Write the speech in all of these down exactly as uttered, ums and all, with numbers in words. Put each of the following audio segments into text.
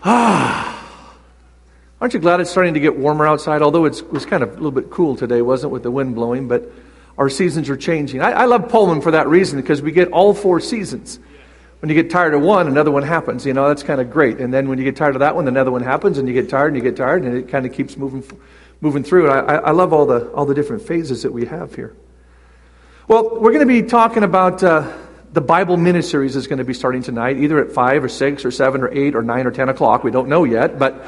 Ah, aren't you glad it's starting to get warmer outside? Although it's, it was kind of a little bit cool today, wasn't it, with the wind blowing, but our seasons are changing. I, I love Pullman for that reason, because we get all four seasons. When you get tired of one, another one happens. You know, that's kind of great. And then when you get tired of that one, another one happens, and you get tired and you get tired, and it kind of keeps moving moving through. And I, I love all the all the different phases that we have here. Well, we're going to be talking about uh, the Bible miniseries is going to be starting tonight, either at five or six or seven or eight or nine or ten o'clock. We don't know yet, but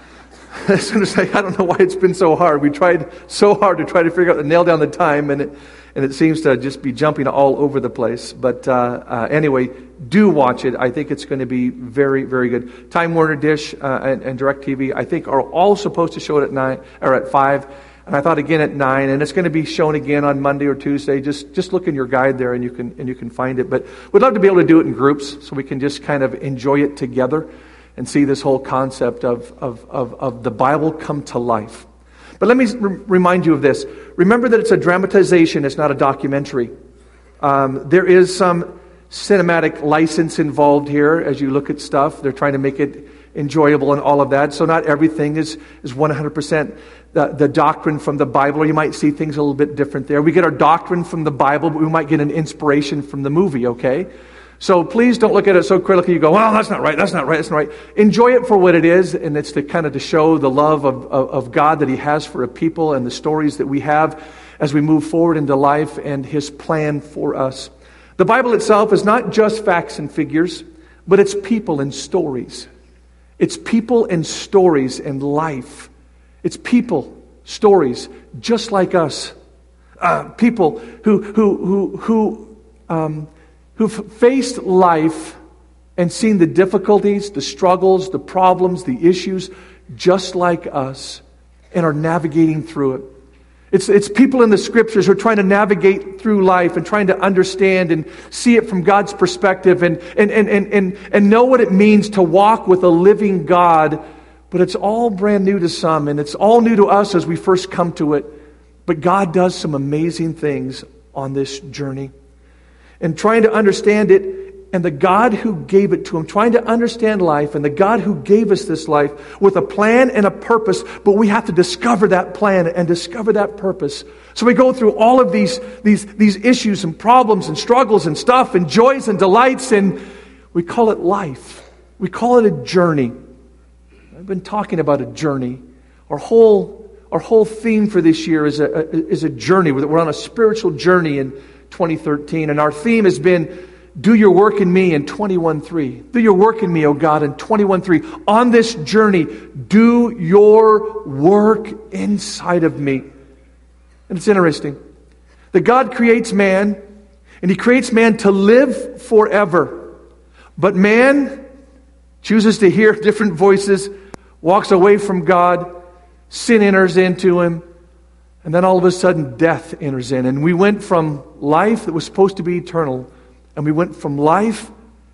I was going to say, I don't know why it's been so hard. We tried so hard to try to figure out, to nail down the time, and it, and it seems to just be jumping all over the place. But uh, uh, anyway, do watch it. I think it's going to be very, very good. Time Warner Dish uh, and, and DirecTV, I think, are all supposed to show it at nine or at five. And I thought again at nine, and it's going to be shown again on Monday or Tuesday. Just just look in your guide there, and you can and you can find it. But we'd love to be able to do it in groups, so we can just kind of enjoy it together and see this whole concept of of of, of the Bible come to life. But let me re- remind you of this. Remember that it's a dramatization; it's not a documentary. Um, there is some cinematic license involved here as you look at stuff. They're trying to make it enjoyable and all of that. So not everything is is one hundred percent the, the doctrine from the Bible, or you might see things a little bit different there. We get our doctrine from the Bible, but we might get an inspiration from the movie, okay? So please don't look at it so critically. You go, well, that's not right, that's not right, that's not right. Enjoy it for what it is, and it's to kind of to show the love of, of, of God that He has for a people, and the stories that we have as we move forward into life and His plan for us. The Bible itself is not just facts and figures, but it's people and stories. It's people and stories and life. It's people, stories, just like us. Uh, people who who who who um, who've faced life and seen the difficulties, the struggles, the problems, the issues, just like us, and are navigating through it. It's it's people in the Scriptures who are trying to navigate through life and trying to understand and see it from God's perspective and and and and and, and know what it means to walk with a living God. But it's all brand new to some, and it's all new to us as we first come to it. But God does some amazing things on this journey. And trying to understand it, and the God who gave it to him, trying to understand life, and the God who gave us this life with a plan and a purpose, but we have to discover that plan and discover that purpose. So we go through all of these, these, these issues and problems and struggles and stuff and joys and delights, and we call it life. We call it a journey. I've been talking about a journey. Our whole our whole theme for this year is a, is a journey. We're on a spiritual journey in twenty thirteen, and our theme has been, do your work in me in twenty-one three. Do your work in me, O God, in twenty-one three. On this journey, do your work inside of me. And it's interesting that God creates man, and He creates man to live forever. But man chooses to hear different voices, walks away from God, sin enters into him, and then all of a sudden death enters in. And we went from life that was supposed to be eternal, and we went from life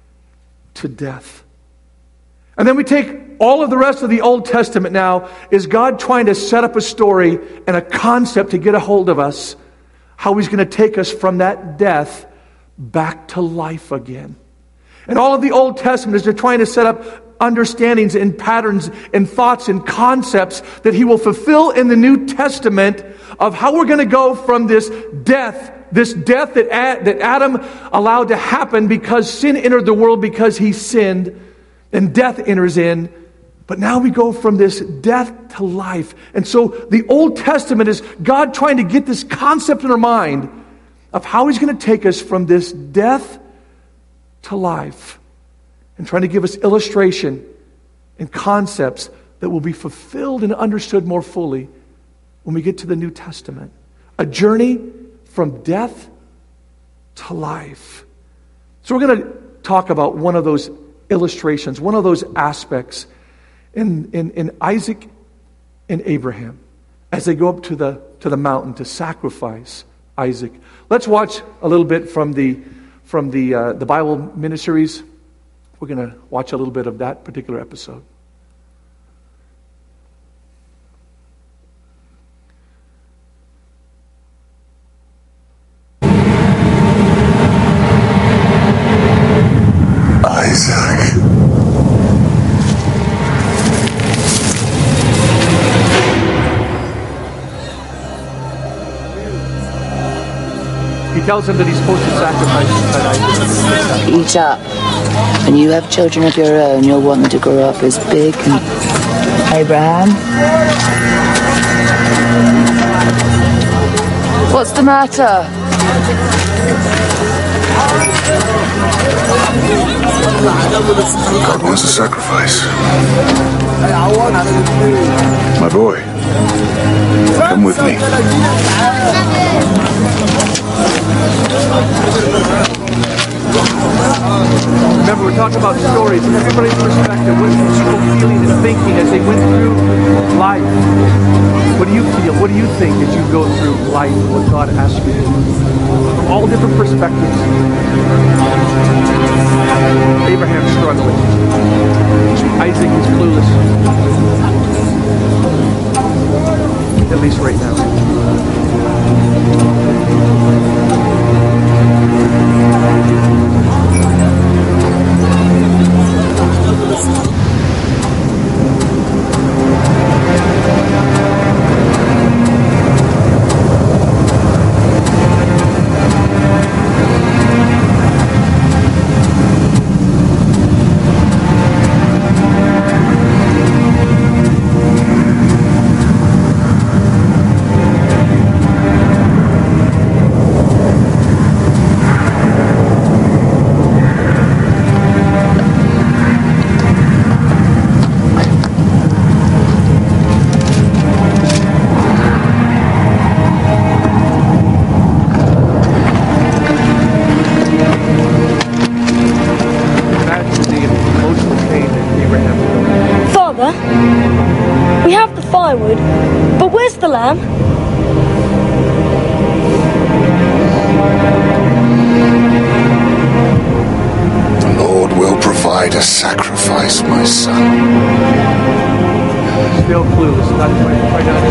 to death. And then we take all of the rest of the Old Testament now, is God trying to set up a story and a concept to get a hold of us, how He's going to take us from that death back to life again. And all of the Old Testament is they're trying to set up understandings and patterns and thoughts and concepts that He will fulfill in the New Testament of how we're going to go from this death, this death that, Ad, that Adam allowed to happen because sin entered the world because he sinned, and death enters in. But now we go from this death to life. And so the Old Testament is God trying to get this concept in our mind of how He's going to take us from this death to life, and trying to give us illustration and concepts that will be fulfilled and understood more fully when we get to the New Testament. A journey from death to life. So we're going to talk about one of those illustrations, one of those aspects in, in, in Isaac and Abraham as they go up to the, to the mountain to sacrifice Isaac. Let's watch a little bit from the, from the, uh, the Bible miniseries. We're going to watch a little bit of that particular episode. Isaac. tells him that he's supposed to sacrifice his son Isaac. Eat up. When you have children of your own, you'll want them to grow up as big and... Abraham? What's the matter? God wants a sacrifice. My boy, come with me. Remember, we're talking about stories. Everybody's perspective. What are people feeling and thinking as they went through life? What do you feel? What do you think as you go through life? What God asks you to do? From all different perspectives. Abraham's struggling. Isaac is clueless. At least right now. We have the firewood, but where's the lamb? The Lord will provide a sacrifice, my son. Still clueless, not trying, trying to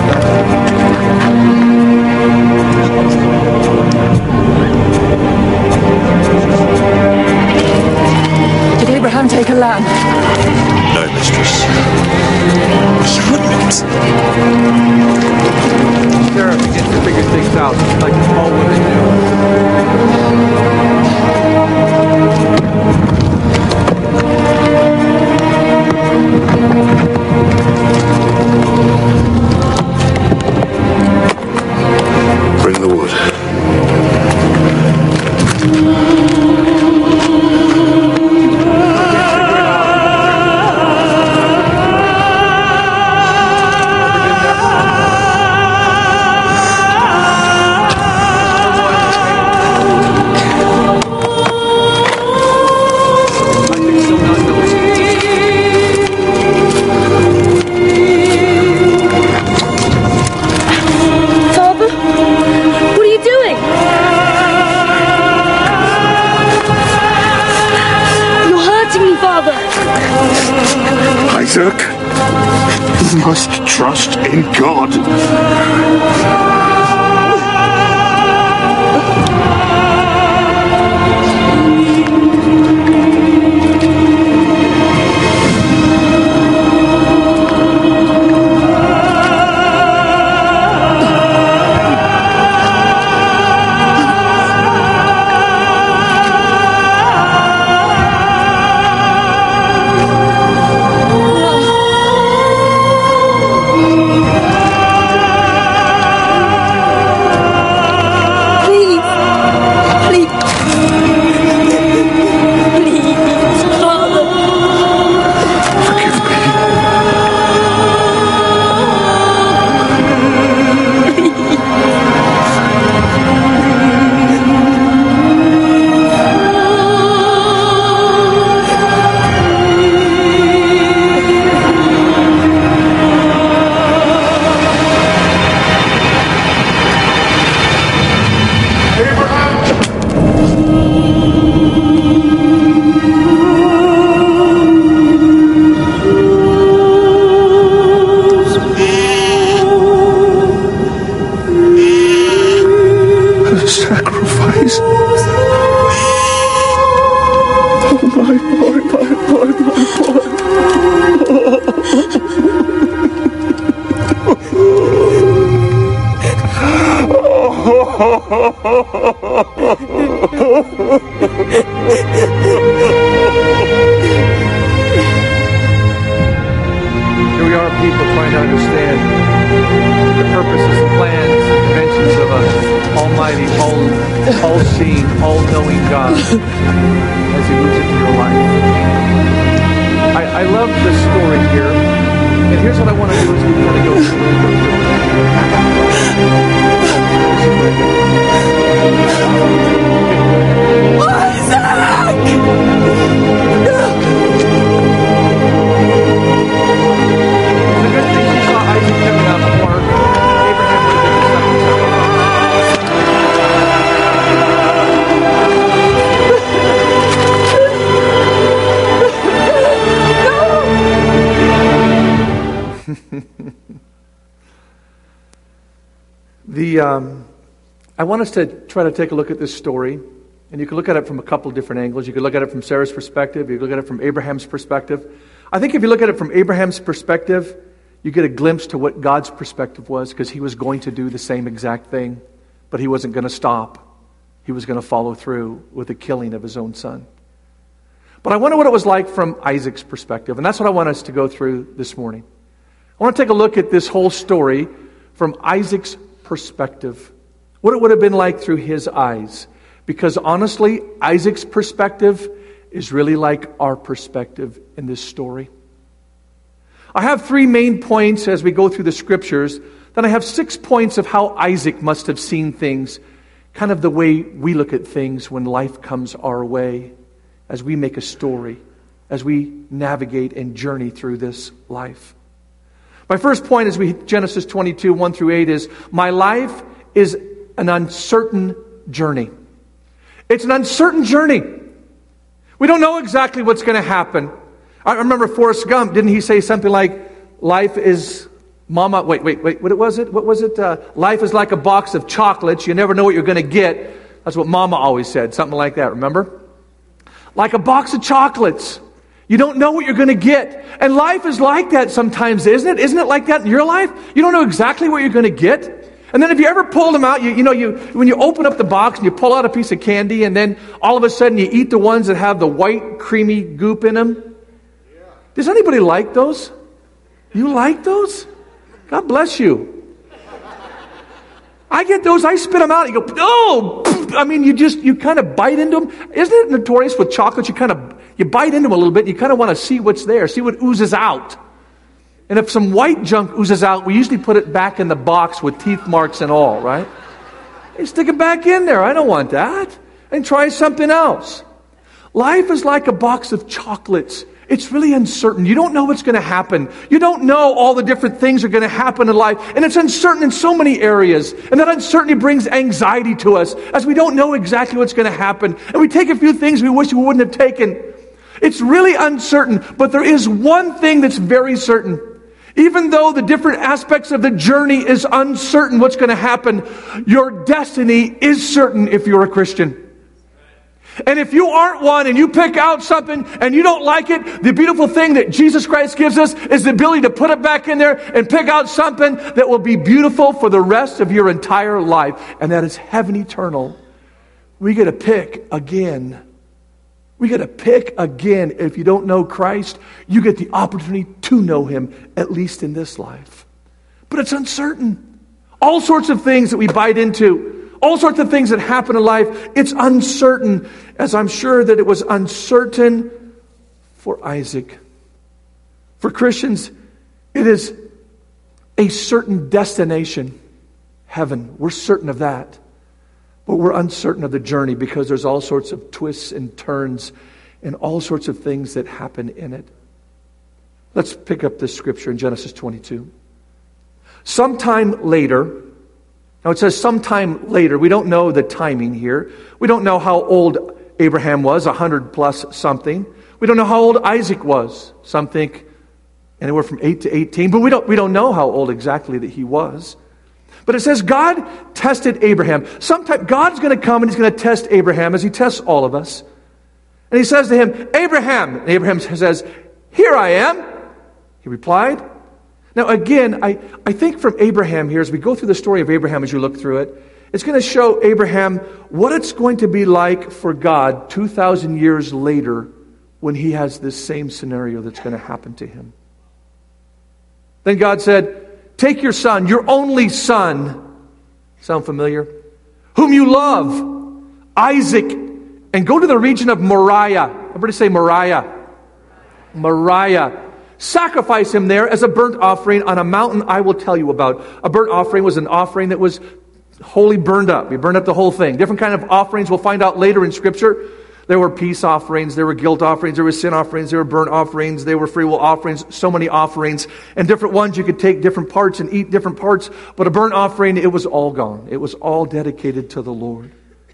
understand. Did Abraham take a lamb? No, mistress. He wouldn't. Sarah begins to figure things out, like all women do. Bring the wood. Isaac, you must trust in God. Sacrifice. Oh, my boy, my boy, my boy. Oh, trying to understand the purposes and plans and dimensions of an almighty, all, all-seeing, all-knowing God as He moves into your life. I, I love this story here. And here's what I want to do as we kind of go through. The, um, I want us to try to take a look at this story, and you can look at it from a couple different angles. You can look at it from Sarah's perspective. You can look at it from Abraham's perspective. I think if you look at it from Abraham's perspective, you get a glimpse to what God's perspective was, because he was going to do the same exact thing, but he wasn't going to stop. He was going to follow through with the killing of his own son. But I wonder what it was like from Isaac's perspective, and that's what I want us to go through this morning. I want to take a look at this whole story from Isaac's perspective. What it would have been like through his eyes. Because honestly, Isaac's perspective is really like our perspective in this story. I have three main points as we go through the scriptures. Then I have six points of how Isaac must have seen things, kind of the way we look at things when life comes our way, as we make a story, as we navigate and journey through this life. My first point is we Genesis twenty-two, one through eight is, my life is an uncertain journey. It's an uncertain journey. We don't know exactly what's going to happen. I remember Forrest Gump, didn't he say something like, life is, mama, wait, wait, wait, what was it? What was it? Uh, life is like a box of chocolates. You never know what you're going to get. That's what mama always said, something like that, remember? Like a box of chocolates. You don't know what you're going to get. And life is like that sometimes, isn't it? Isn't it like that in your life? You don't know exactly what you're going to get. And then if you ever pull them out, you, you know, you when you open up the box and you pull out a piece of candy, and then all of a sudden you eat the ones that have the white, creamy goop in them. Does anybody like those? You like those? God bless you. I get those, I spit them out, you go, oh! I mean, you just, you kind of bite into them. Isn't it notorious with chocolates? You kind of, you bite into them a little bit, you kind of want to see what's there, see what oozes out. And if some white junk oozes out, we usually put it back in the box with teeth marks and all, right? You stick it back in there. I don't want that. And try something else. Life is like a box of chocolates. It's really uncertain. You don't know what's going to happen. You don't know all the different things are going to happen in life. And it's uncertain in so many areas. And that uncertainty brings anxiety to us as we don't know exactly what's going to happen. And we take a few things we wish we wouldn't have taken. It's really uncertain. But there is one thing that's very certain. Even though the different aspects of the journey is uncertain what's going to happen, your destiny is certain if you're a Christian. And if you aren't one and you pick out something and you don't like it, the beautiful thing that Jesus Christ gives us is the ability to put it back in there and pick out something that will be beautiful for the rest of your entire life. And that is heaven eternal. We get to pick again. We get to pick again. If you don't know Christ, you get the opportunity to know Him, at least in this life. But it's uncertain. All sorts of things that we bite into. All sorts of things that happen in life, it's uncertain, as I'm sure that it was uncertain for Isaac. For Christians, it is a certain destination, heaven. We're certain of that. But we're uncertain of the journey because there's all sorts of twists and turns and all sorts of things that happen in it. Let's pick up this scripture in Genesis twenty-two. Sometime later, now it says sometime later. We don't know the timing here. We don't know how old Abraham was, a hundred plus something. We don't know how old Isaac was. Some think anywhere from eight to eighteen, but we don't we don't know how old exactly that he was. But it says God tested Abraham. Sometime God's going to come and He's going to test Abraham as He tests all of us. And He says to him, Abraham. And Abraham says, here I am. He replied. Now again, I, I think from Abraham here, as we go through the story of Abraham, as you look through it, it's going to show Abraham what it's going to be like for God two thousand years later when He has this same scenario that's going to happen to him. Then God said, take your son, your only son. Sound familiar? Whom you love, Isaac, and go to the region of Moriah. Everybody say Moriah. Moriah. Sacrifice him there as a burnt offering on a mountain I will tell you about. A burnt offering was an offering that was wholly burned up. You burned up the whole thing. Different kind of offerings we'll find out later in Scripture. There were peace offerings, there were guilt offerings, there were sin offerings, there were burnt offerings, there were free will offerings, so many offerings. And different ones you could take different parts and eat different parts. But a burnt offering, it was all gone. It was all dedicated to the Lord.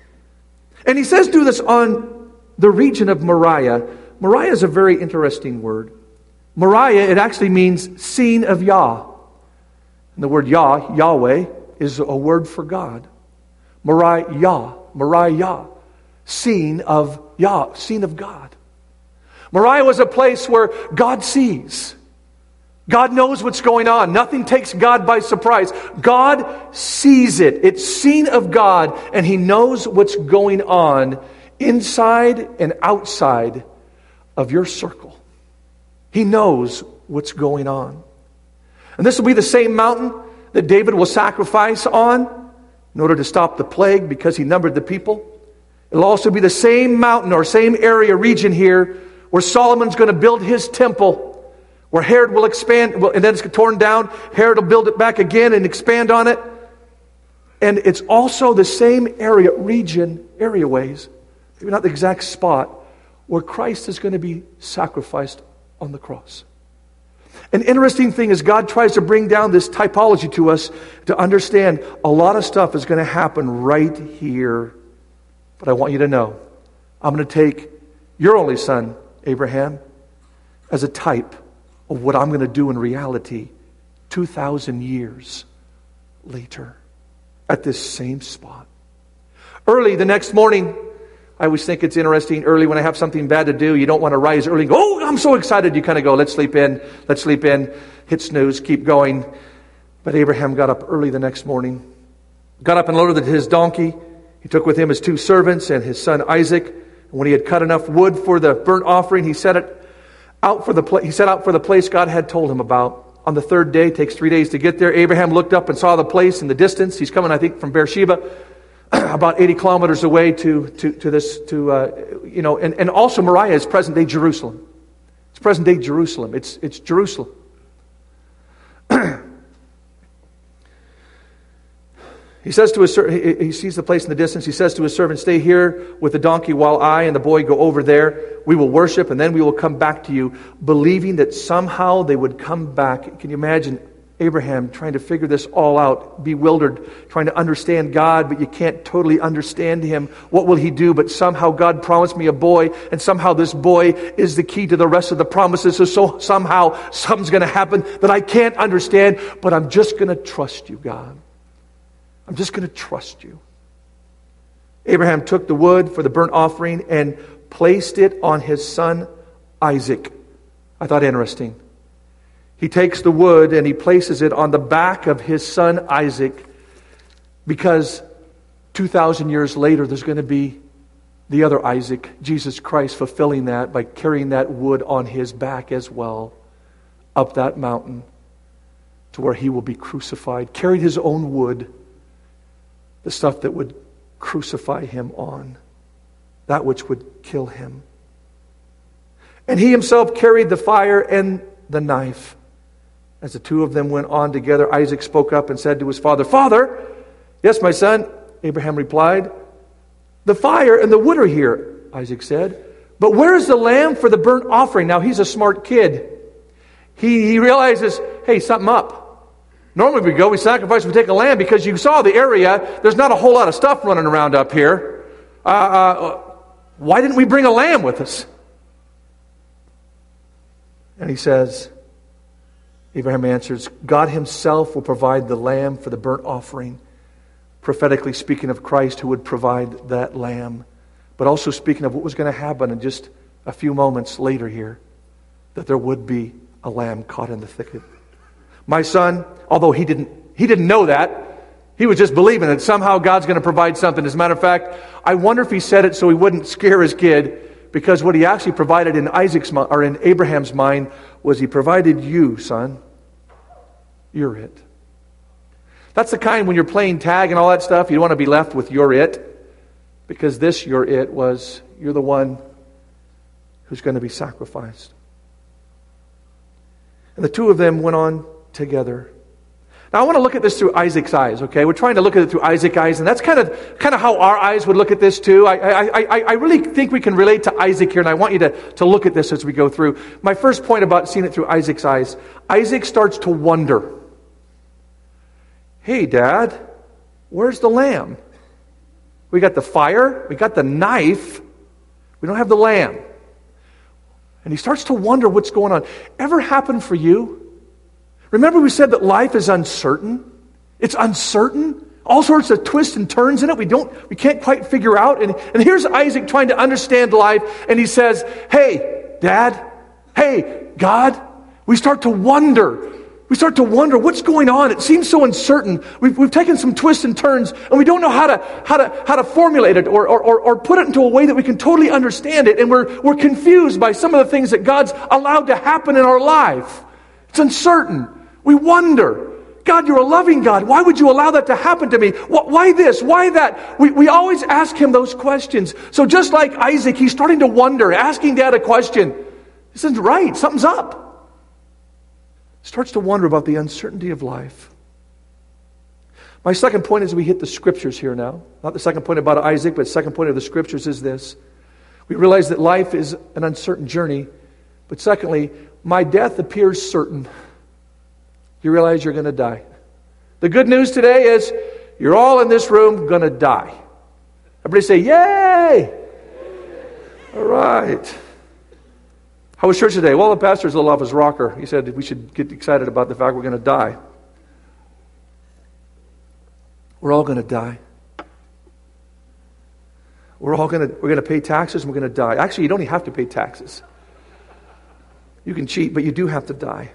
And he says do this on the region of Moriah. Moriah is a very interesting word. Moriah, it actually means seen of Yah. And the word Yah, Yahweh, is a word for God. Moriah, Yah, Moriah, seen of Yah, seen of God. Moriah was a place where God sees. God knows what's going on. Nothing takes God by surprise. God sees it. It's seen of God, and He knows what's going on inside and outside of your circle. He knows what's going on. And this will be the same mountain that David will sacrifice on in order to stop the plague because he numbered the people. It'll also be the same mountain or same area, region here, where Solomon's going to build his temple, where Herod will expand, and then it's torn down. Herod will build it back again and expand on it. And it's also the same area, region, area ways, maybe not the exact spot, where Christ is going to be sacrificed on the cross. An interesting thing is God tries to bring down this typology to us to understand a lot of stuff is going to happen right here. But I want you to know, I'm going to take your only son, Abraham, as a type of what I'm going to do in reality two thousand years later at this same spot. Early the next morning, I always think it's interesting, early when I have something bad to do, you don't want to rise early and go, oh, I'm so excited. You kind of go, let's sleep in, let's sleep in, hit snooze, keep going. But Abraham got up early the next morning, got up and loaded his donkey. He took with him his two servants and his son Isaac. And when he had cut enough wood for the burnt offering, he set it out for the pla- he set out for the place God had told him about. On the third day, it takes three days to get there. Abraham looked up and saw the place in the distance. He's coming, I think, from Beersheba, about eighty kilometers away to to, to this to uh, you know, and, and also Moriah is present day Jerusalem. It's present day Jerusalem. It's it's Jerusalem. He says to his servant, he sees the place in the distance. He says to his servant, stay here with the donkey while I and the boy go over there. We will worship and then we will come back to you, believing that somehow they would come back. Can you imagine Abraham trying to figure this all out, bewildered, trying to understand God, but you can't totally understand Him. What will He do? But somehow God promised me a boy, and somehow this boy is the key to the rest of the promises. So, so somehow something's going to happen that I can't understand, but I'm just going to trust you, God. I'm just going to trust you. Abraham took the wood for the burnt offering and placed it on his son Isaac. I thought interesting. He takes the wood and he places it on the back of his son Isaac because two thousand years later there's going to be the other Isaac, Jesus Christ, fulfilling that by carrying that wood on his back as well up that mountain to where he will be crucified. Carried his own wood, the stuff that would crucify him on, that which would kill him. And he himself carried the fire and the knife. As the two of them went on together, Isaac spoke up and said to his father, Father, yes, my son, Abraham replied. The fire and the wood are here, Isaac said. But where is the lamb for the burnt offering? Now, he's a smart kid. He, he realizes, hey, something up. Normally we go, we sacrifice, we take a lamb because you saw the area. There's not a whole lot of stuff running around up here. Uh, uh, why didn't we bring a lamb with us? And he says, Abraham answers, God Himself will provide the lamb for the burnt offering. Prophetically speaking of Christ who would provide that lamb. But also speaking of what was going to happen in just a few moments later here. That there would be a lamb caught in the thicket. My son, although he didn't he didn't know that, he was just believing that somehow God's going to provide something. As a matter of fact, I wonder if he said it so he wouldn't scare his kid, because what he actually provided in Isaac's or in Abraham's mind was he provided you, son. You're it. That's the kind when you're playing tag and all that stuff, you don't want to be left with you're it. Because this you're it was, you're the one who's going to be sacrificed. And the two of them went on together. Now I want to look at this through Isaac's eyes, okay? We're trying to look at it through Isaac's eyes, and that's kind of kind of how our eyes would look at this too. I, I, I, I really think we can relate to Isaac here, and I want you to, to look at this as we go through. My first point about seeing it through Isaac's eyes, Isaac starts to wonder. Hey, Dad, where's the lamb? We got the fire, we got the knife, we don't have the lamb. And he starts to wonder what's going on. Ever happened for you? Remember we said that life is uncertain? It's uncertain. All sorts of twists and turns in it we don't, we can't quite figure out. And, and here's Isaac trying to understand life, and he says, hey, Dad, hey, God, we start to wonder. We start to wonder what's going on. It seems so uncertain. We've, we've taken some twists and turns, and we don't know how to how to how to formulate it or, or or or put it into a way that we can totally understand it. And we're we're confused by some of the things that God's allowed to happen in our life. It's uncertain. We wonder, God, you're a loving God. Why would you allow that to happen to me? Why this? Why that? We we always ask him those questions. So just like Isaac, he's starting to wonder, asking Dad a question. This isn't right. Something's up. Starts to wonder about the uncertainty of life. My second point is we hit the scriptures here now. Not the second point about Isaac, but the second point of the scriptures is this. We realize that life is an uncertain journey. But secondly, my death appears certain. You realize you're going to die. The good news today is you're all in this room going to die. Everybody say, yay! All right. How was church today? Well, the pastor's a little off his rocker. He said we should get excited about the fact we're going to die. We're all going to die. We're all going to we're going to pay taxes and we're going to die. Actually, you don't even have to pay taxes. You can cheat, but you do have to die.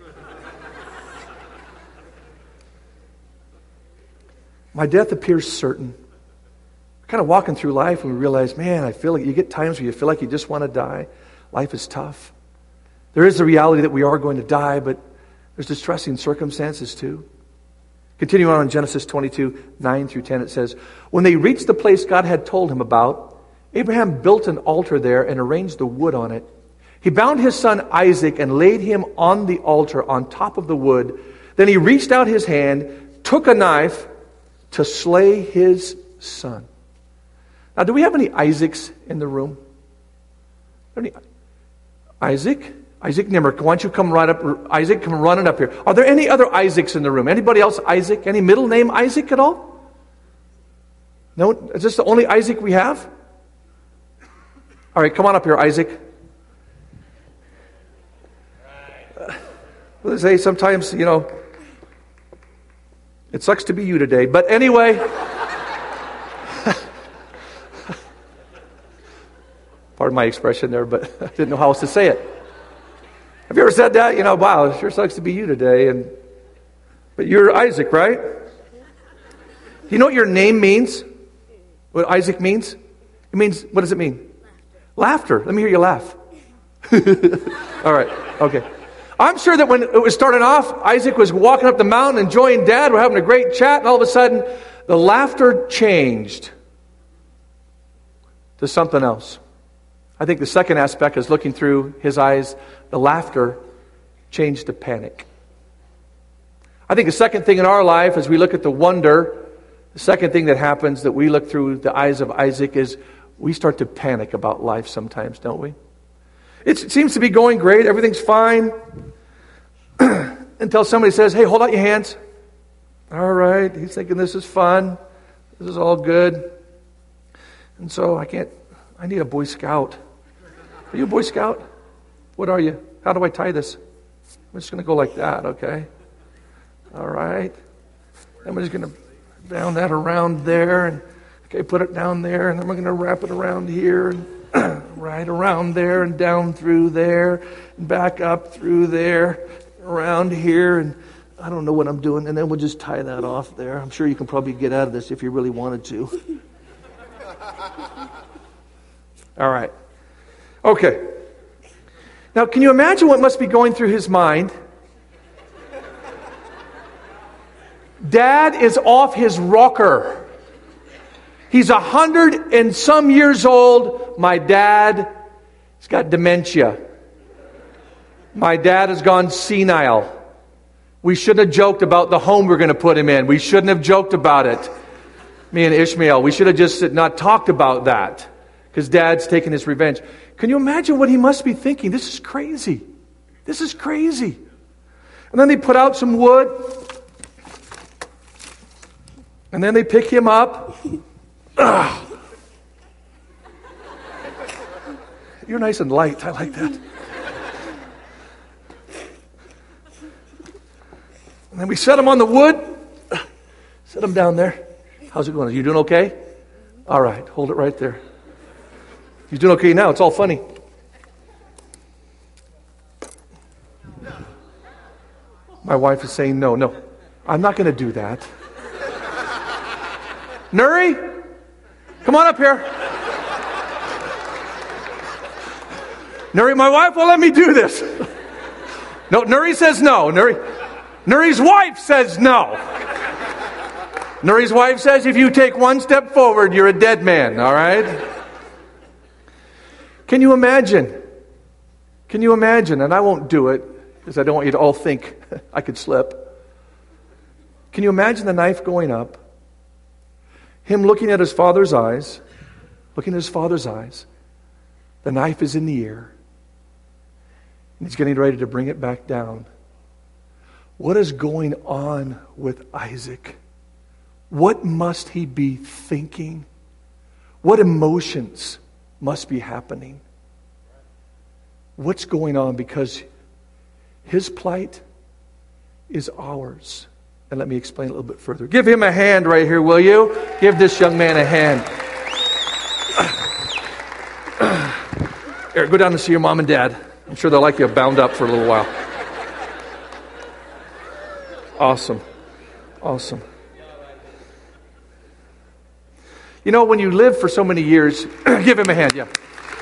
My death appears certain. We're kind of walking through life and we realize, man, I feel like you get times where you feel like you just want to die. Life is tough. There is the reality that we are going to die, but there's distressing circumstances too. Continuing on in Genesis twenty-two, nine through ten, it says, when they reached the place God had told him about, Abraham built an altar there and arranged the wood on it. He bound his son Isaac and laid him on the altar on top of the wood. Then he reached out his hand, took a knife to slay his son. Now, do we have any Isaacs in the room? Any Isaac? Isaac Nimmer, why don't you come right up? Isaac, come running up here. Are there any other Isaacs in the room? Anybody else Isaac? Any middle name Isaac at all? No? Is this the only Isaac we have? All right, come on up here, Isaac. Well, they say sometimes, you know, it sucks to be you today. But anyway, pardon my expression there, but I didn't know how else to say it. Have you ever said that? You know, wow, it sure sucks to be you today. And but you're Isaac, right? Do you know what your name means? What Isaac means? It means, what does it mean? Laughter. Let me hear you laugh. All right, okay. I'm sure that when it was starting off, Isaac was walking up the mountain, enjoying Dad. We're having a great chat, and all of a sudden, the laughter changed to something else. I think the second aspect is looking through his eyes, the laughter changed to panic. I think the second thing in our life, as we look at the wonder, the second thing that happens that we look through the eyes of Isaac is we start to panic about life sometimes, don't we? It's, it seems to be going great. Everything's fine. Until somebody says, hey, hold out your hands. All right. He's thinking this is fun. This is all good. And so I can't, I need a Boy Scout. Are you a Boy Scout? What are you? How do I tie this? I'm just going to go like that, okay? All right. I'm just going to down that around there. And okay, put it down there. And then we're going to wrap it around here. And right around there and down through there. And back up through there. Around here. And I don't know what I'm doing. And then we'll just tie that off there. I'm sure you can probably get out of this if you really wanted to. All right. Okay. Now, can you imagine what must be going through his mind Dad is off his rocker. He's a hundred and some years old. My dad has got dementia. My dad has gone senile. We shouldn't have joked about the home we're going to put him in. We shouldn't have joked about it. Me and Ishmael, we should have just not talked about that because Dad's taking his revenge. Can you imagine what he must be thinking? This is crazy. This is crazy. And then they put out some wood. And then they pick him up. Ugh. You're nice and light. I like that. And then we set him on the wood. Set him down there. How's it going? Are you doing okay? All right. Hold it right there. He's doing okay now. It's all funny. My wife is saying, no, no. I'm not going to do that. Nuri, come on up here. Nuri, my wife won't let me do this. No, Nuri says no. Nuri, Nuri's wife says no. Nuri's wife says if you take one step forward, you're a dead man, all right? Can you imagine? Can you imagine? And I won't do it because I don't want you to all think I could slip. Can you imagine the knife going up? Him looking at his father's eyes, looking at his father's eyes. The knife is in the air. And he's getting ready to bring it back down. What is going on with Isaac? What must he be thinking? What emotions must be happening? What's going on? Because his plight is ours. And let me explain a little bit further. Give him a hand right here, will you? Give this young man a hand. Eric, go down to see your mom and dad. I'm sure they'll like you bound up for a little while. Awesome. Awesome. You know, when you live for so many years, give him a hand, yeah.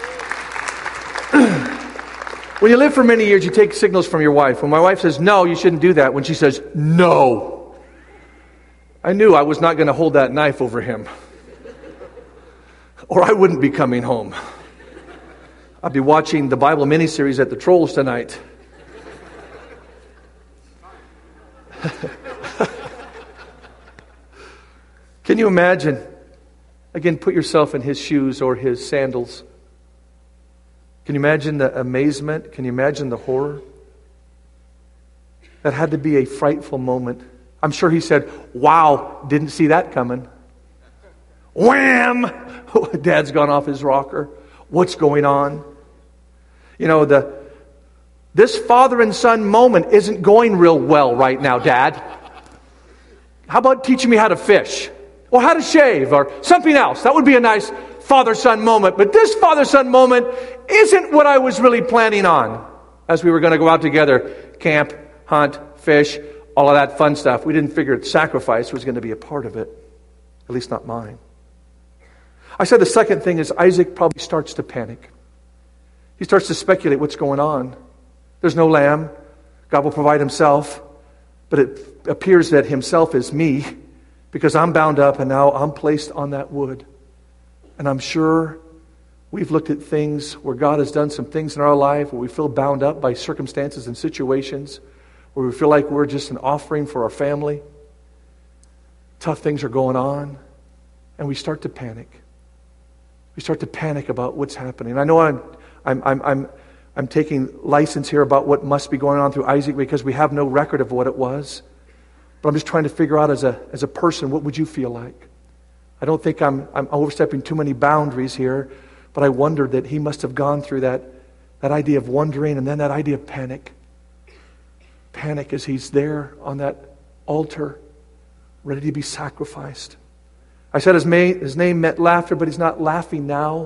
When you live for many years, you take signals from your wife. When my wife says, no, you shouldn't do that. When she says, no, I knew I was not going to hold that knife over him. Or I wouldn't be coming home. I'd be watching the Bible miniseries at the Trolls tonight. Can you imagine? Again, put yourself in his shoes or his sandals. Can you imagine the amazement? Can you imagine the horror? That had to be a frightful moment. I'm sure he said, wow, didn't see that coming. Wham! Dad's gone off his rocker. What's going on? You know, the this father and son moment isn't going real well right now, Dad. How about teaching me how to fish? Or how to shave? Or something else. That would be a nice father-son moment. But this father-son moment isn't what I was really planning on as we were going to go out together. Camp, hunt, fish, all of that fun stuff. We didn't figure sacrifice was going to be a part of it. At least not mine. I said the second thing is Isaac probably starts to panic. He starts to speculate what's going on. There's no lamb. God will provide himself. But it appears that himself is me because I'm bound up and now I'm placed on that wood. And I'm sure we've looked at things where God has done some things in our life where we feel bound up by circumstances and situations, where we feel like we're just an offering for our family. Tough things are going on, and we start to panic. We start to panic about what's happening. I know I'm, I'm, I'm, I'm, I'm taking license here about what must be going on through Isaac because we have no record of what it was. But I'm just trying to figure out as a as a person, what would you feel like? I don't think I'm I'm overstepping too many boundaries here, but I wondered that he must have gone through that, that idea of wondering and then that idea of panic. Panic as he's there on that altar, ready to be sacrificed. I said his, may, his name meant laughter, but he's not laughing now.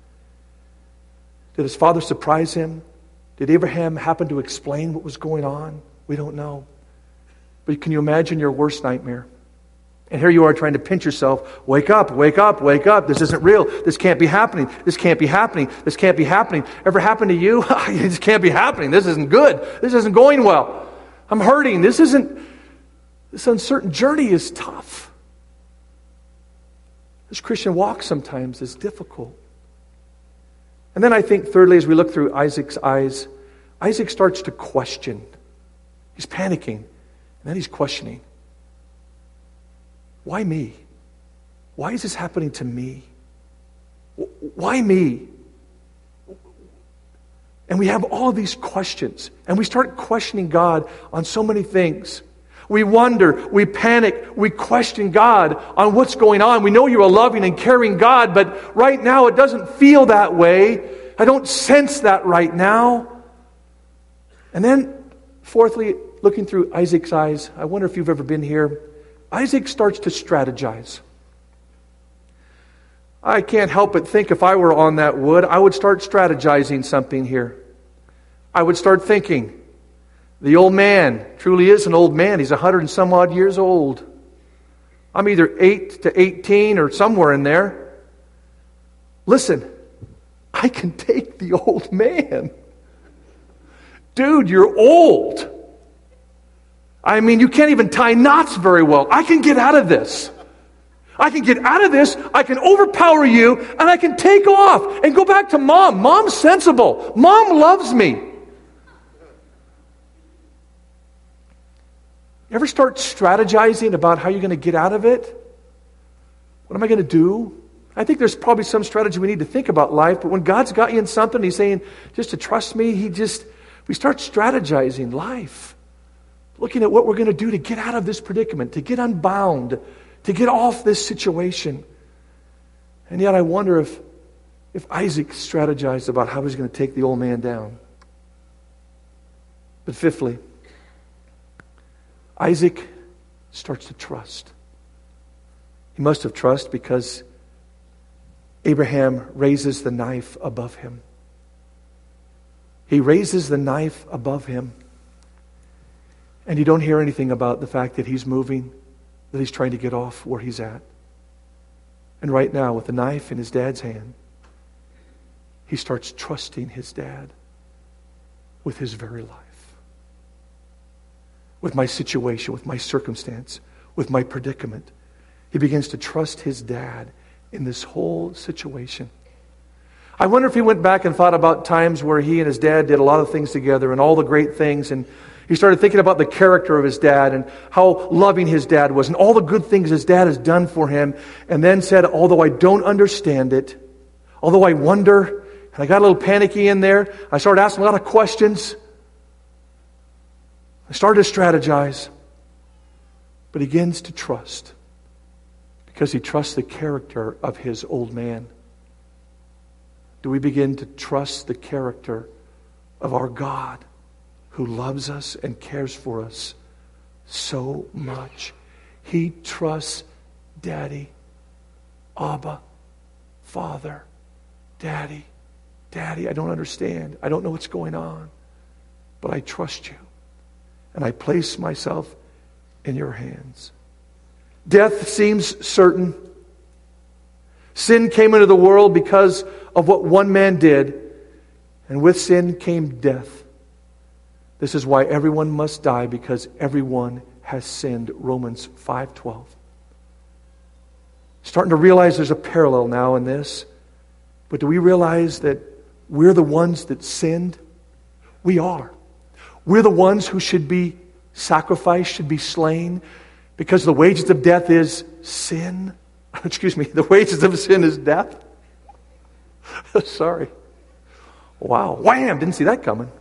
Did his father surprise him? Did Abraham happen to explain what was going on? We don't know. But can you imagine your worst nightmare? And here you are trying to pinch yourself. Wake up, wake up, wake up. This isn't real. This can't be happening. This can't be happening. This can't be happening. Ever happened to you? This can't be happening. This isn't good. This isn't going well. I'm hurting. This isn't... This uncertain journey is tough. This Christian walk sometimes is difficult. And then I think thirdly, as we look through Isaac's eyes, Isaac starts to question. He's panicking, and then he's questioning. Why me? Why is this happening to me? Why me? And we have all of these questions, and we start questioning God on so many things. We wonder, we panic, we question God on what's going on. We know you're a loving and caring God, but right now it doesn't feel that way. I don't sense that right now. And then, fourthly, looking through Isaac's eyes, I wonder if you've ever been here. Isaac starts to strategize. I can't help but think if I were on that wood, I would start strategizing something here. I would start thinking, the old man truly is an old man. He's a hundred and some odd years old. I'm either eight to eighteen or somewhere in there. Listen, I can take the old man. Dude, you're old. I mean, you can't even tie knots very well. I can get out of this. I can get out of this, I can overpower you, and I can take off and go back to Mom. Mom's sensible. Mom loves me. You ever start strategizing about how you're going to get out of it? What am I going to do? I think there's probably some strategy we need to think about life, but when God's got you in something, He's saying, just to trust me, He just, we start strategizing life. Looking at what we're going to do to get out of this predicament, to get unbound, to get off this situation. And yet I wonder if, if Isaac strategized about how he's going to take the old man down. But fifthly, Isaac starts to trust. He must have trust because Abraham raises the knife above him. He raises the knife above him. And you don't hear anything about the fact that he's moving, that he's trying to get off where he's at. And right now, with the knife in his dad's hand, he starts trusting his dad with his very life. With my situation, with my circumstance, with my predicament. He begins to trust his dad in this whole situation. I wonder if he went back and thought about times where he and his dad did a lot of things together and all the great things, and he started thinking about the character of his dad and how loving his dad was and all the good things his dad has done for him, and then said, although I don't understand it, although I wonder, and I got a little panicky in there, I started asking a lot of questions. I started to strategize. But he begins to trust because he trusts the character of his old man. Do we begin to trust the character of our God who loves us and cares for us so much? He trusts Daddy, Abba, Father, Daddy, Daddy, I don't understand. I don't know what's going on, but I trust you. And I place myself in your hands. Death seems certain. Sin came into the world because of what one man did, and with sin came death. This is why everyone must die, because everyone has sinned. Romans five twelve. Starting to realize there's a parallel now in this. But do we realize that we're the ones that sinned? We are. We're the ones who should be sacrificed, should be slain, because the wages of death is sin. Excuse me, the wages of sin is death. Sorry. Wow. Wham! Didn't see that coming.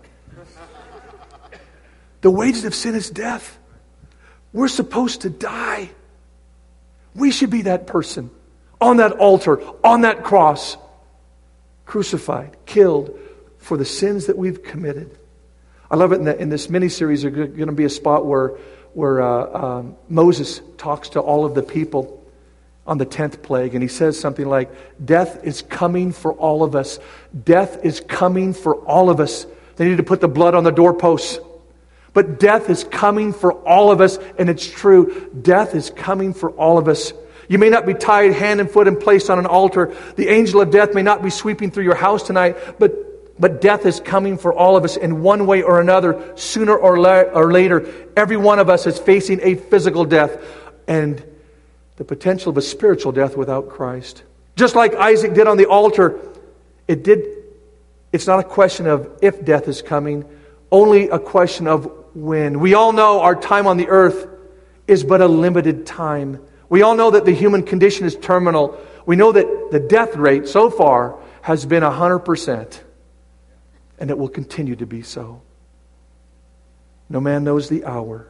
The wages of sin is death. We're supposed to die. We should be that person on that altar, on that cross, crucified, killed for the sins that we've committed. I love it in, the, in this mini-series. There's going to be a spot where, where uh, um, Moses talks to all of the people on the tenth plague, and he says something like, death is coming for all of us. Death is coming for all of us. They need to put the blood on the doorposts. But death is coming for all of us, and it's true. Death is coming for all of us. You may not be tied hand and foot and placed on an altar. The angel of death may not be sweeping through your house tonight, but But death is coming for all of us in one way or another, sooner or, la- or later. Every one of us is facing a physical death and the potential of a spiritual death without Christ. Just like Isaac did on the altar, it did. It's not a question of if death is coming, only a question of when. We all know our time on the earth is but a limited time. We all know that the human condition is terminal. We know that the death rate so far has been one hundred percent. And it will continue to be so. No man knows the hour.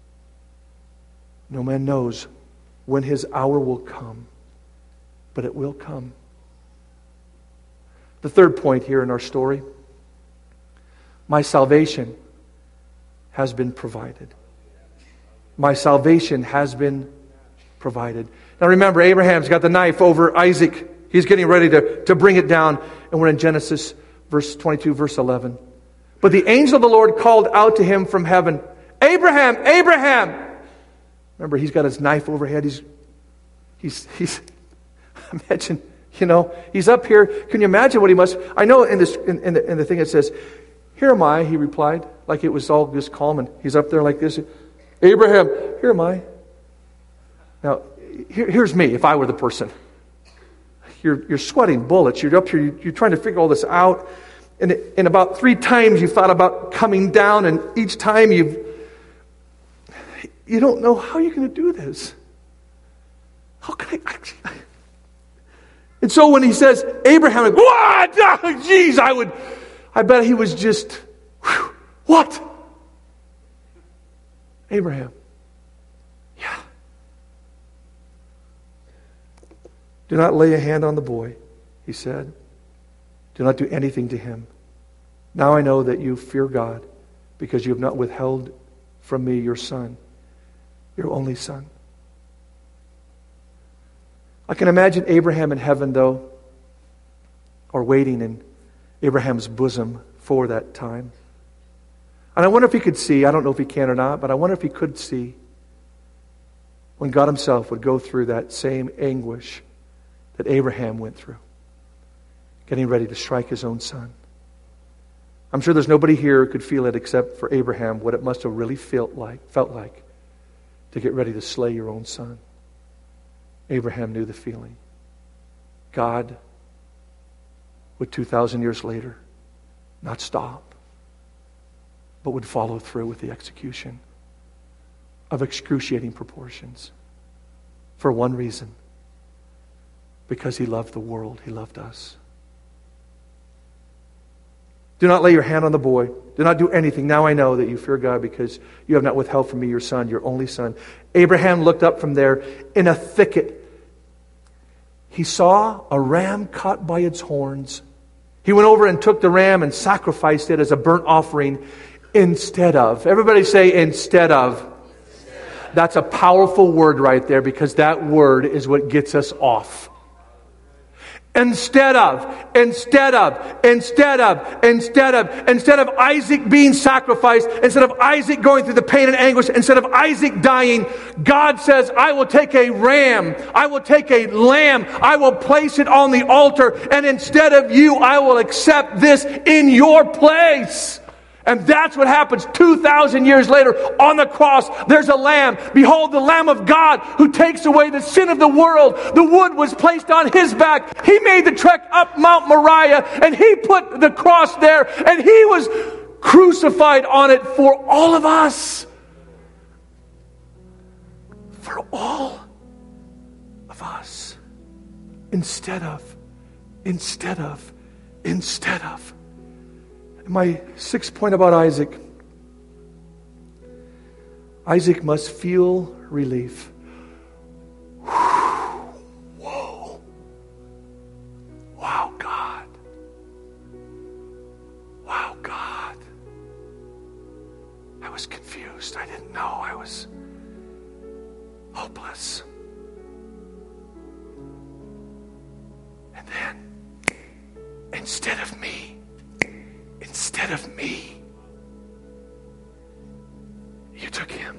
No man knows when his hour will come. But it will come. The third point here in our story. My salvation has been provided. My salvation has been provided. Now remember, Abraham's got the knife over Isaac. He's getting ready to, to bring it down. And we're in Genesis verse twenty-two, verse eleven. But the angel of the Lord called out to him from heaven, Abraham, Abraham! Remember, he's got his knife overhead. He's, he's, he's, imagine, you know, he's up here. Can you imagine what he must, I know in this, in, in, the, in the thing it says, here am I, he replied, like it was all just calm, and he's up there like this. Abraham, here am I. Now, here, here's me, if I were the person. You're, you're sweating bullets. You're up here. You're trying to figure all this out. And, and about three times you thought about coming down. And each time you've... You don't know how you're going to do this. How can I... And so when he says, Abraham, like, what? Jeez, I would... I bet he was just... Whew, what? Abraham. Yeah. Do not lay a hand on the boy, he said. Do not do anything to him. Now I know that you fear God, because you have not withheld from me your son, your only son. I can imagine Abraham in heaven, though, or waiting in Abraham's bosom for that time. And I wonder if he could see, I don't know if he can or not, but I wonder if he could see when God himself would go through that same anguish that Abraham went through, getting ready to strike his own son. I'm sure there's nobody here who could feel it except for Abraham, what it must have really felt like, felt like to get ready to slay your own son. Abraham knew the feeling. God would two thousand years later not stop, but would follow through with the execution of excruciating proportions for one reason. Because he loved the world. He loved us. Do not lay your hand on the boy. Do not do anything. Now I know that you fear God, because you have not withheld from me your son, your only son. Abraham looked up from there in a thicket. He saw a ram caught by its horns. He went over and took the ram and sacrificed it as a burnt offering instead of. Everybody say instead of. That's a powerful word right there, because that word is what gets us off. Instead of, instead of, instead of, instead of, instead of Isaac being sacrificed, instead of Isaac going through the pain and anguish, instead of Isaac dying, God says, I will take a ram, I will take a lamb, I will place it on the altar, and instead of you, I will accept this in your place. And that's what happens two thousand years later on the cross. There's a lamb. Behold, the Lamb of God who takes away the sin of the world. The wood was placed on his back. He made the trek up Mount Moriah, and he put the cross there, and he was crucified on it for all of us. For all of us. Instead of, instead of, instead of. My sixth point about Isaac. Isaac must feel relief. Whoa. Wow, God. Wow, God. I was confused. I didn't know. I was hopeless. And then, instead of me, Instead of me, you took him.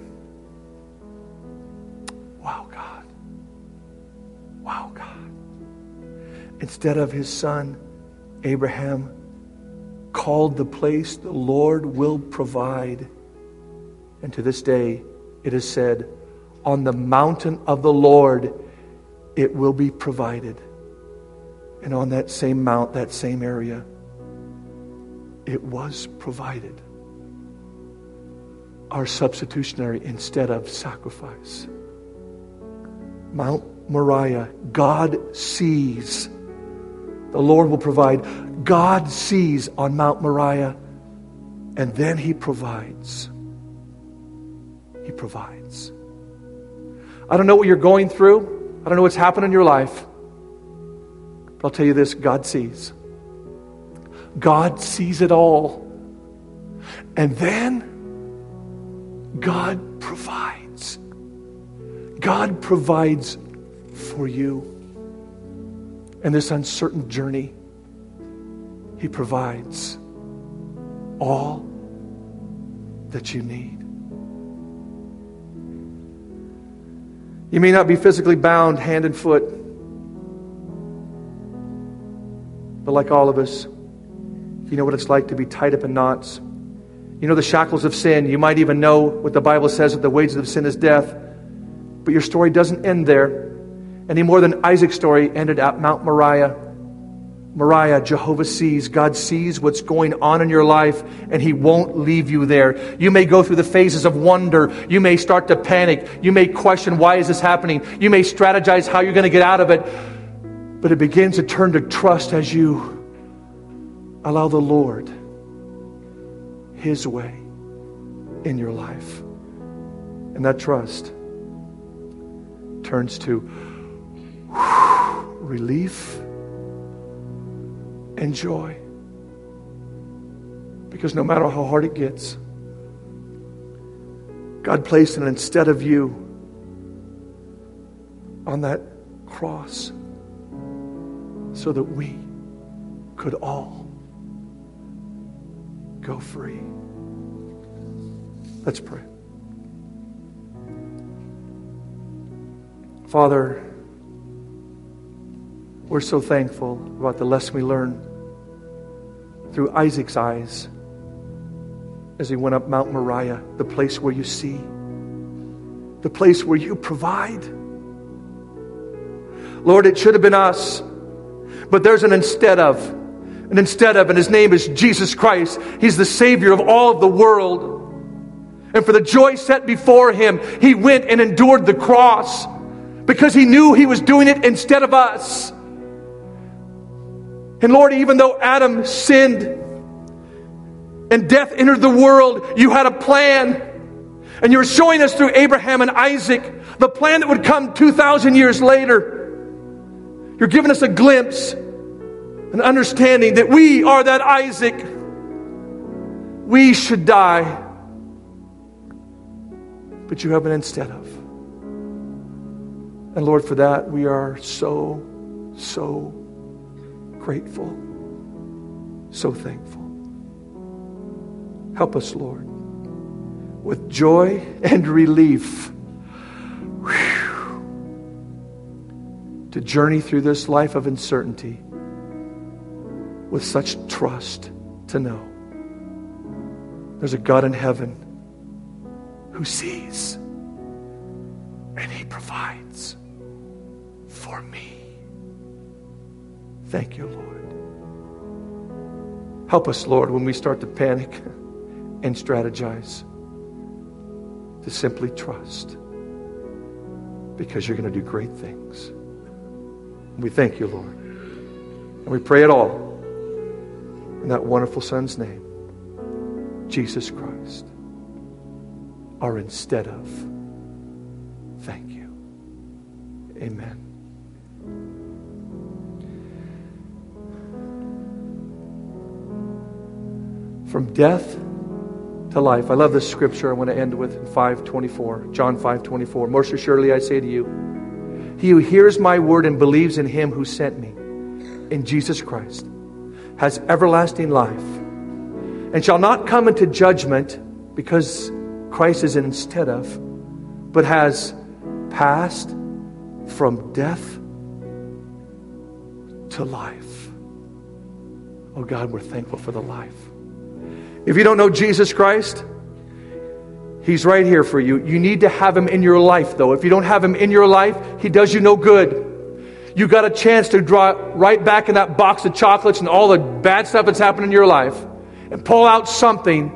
Wow, God. Wow, God. Instead of his son, Abraham, called the place the Lord will provide. And to this day, it is said, on the mountain of the Lord, it will be provided. And on that same mount, that same area, it was provided. Our substitutionary instead of sacrifice. Mount Moriah, God sees. The Lord will provide. God sees on Mount Moriah, and then He provides. He provides. I don't know what you're going through. I don't know what's happened in your life. But I'll tell you this, God sees. God sees it all. And then God provides. God provides for you. In this uncertain journey, He provides all that you need. You may not be physically bound hand and foot, but like all of us, you know what it's like to be tied up in knots. You know the shackles of sin. You might even know what the Bible says, that the wages of sin is death. But your story doesn't end there. Any more than Isaac's story ended at Mount Moriah. Moriah, Jehovah sees. God sees what's going on in your life, and He won't leave you there. You may go through the phases of wonder. You may start to panic. You may question, why is this happening? You may strategize how you're going to get out of it. But it begins to turn to trust as you allow the Lord, His way in your life. And that trust turns to relief and joy. Because no matter how hard it gets, God placed it instead of you on that cross so that we could all go free. Let's pray. Father, we're so thankful about the lesson we learned through Isaac's eyes as he went up Mount Moriah, the place where you see, the place where you provide. Lord, it should have been us, but there's an instead of, an instead of, and His name is Jesus Christ. He's the Savior of all of the world. And for the joy set before Him, He went and endured the cross because He knew He was doing it instead of us. And Lord, even though Adam sinned and death entered the world, you had a plan. And you were showing us through Abraham and Isaac the plan that would come two thousand years later. You're giving us a glimpse, an understanding that we are that Isaac. We should die, but you have an instead of. And Lord, for that we are so, so grateful, so thankful. Help us, Lord, with joy and relief whew, to journey through this life of uncertainty with such trust to know there's a God in heaven who sees and He provides for me. Thank you, Lord. Help us, Lord, when we start to panic and strategize, to simply trust, because you're going to do great things. We thank you, Lord. And we pray it all in that wonderful Son's name, Jesus Christ, our instead of. Thank you. Amen. From death to life. I love this scripture I want to end with in five twenty-four. John five twenty-four. Most assuredly I say to you, he who hears my word and believes in Him who sent me, in Jesus Christ, has everlasting life, and shall not come into judgment, because Christ is instead of, but has passed from death to life. Oh God, we're thankful for the life. If you don't know Jesus Christ, He's right here for you. You need to have Him in your life, though. If you don't have Him in your life, He does you no good. You got a chance to draw right back in that box of chocolates and all the bad stuff that's happened in your life and pull out something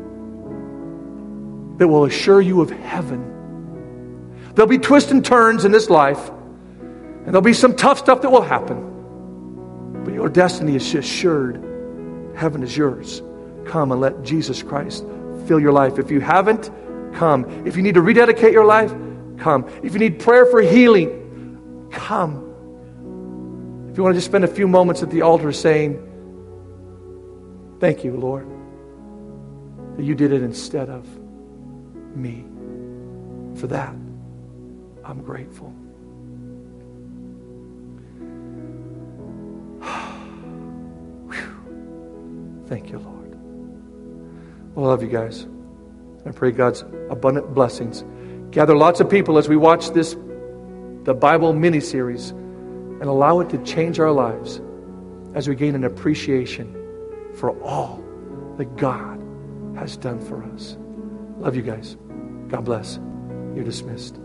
that will assure you of heaven. There'll be twists and turns in this life, and there'll be some tough stuff that will happen. But your destiny is assured. Heaven is yours. Come and let Jesus Christ fill your life. If you haven't, come. If you need to rededicate your life, come. If you need prayer for healing, come. If you want to just spend a few moments at the altar saying, thank you, Lord, that you did it instead of me. For that, I'm grateful. Thank you, Lord. Well, I love you guys. I pray God's abundant blessings. Gather lots of people as we watch this, the Bible mini-series, and allow it to change our lives as we gain an appreciation for all that God has done for us. Love you guys. God bless. You're dismissed.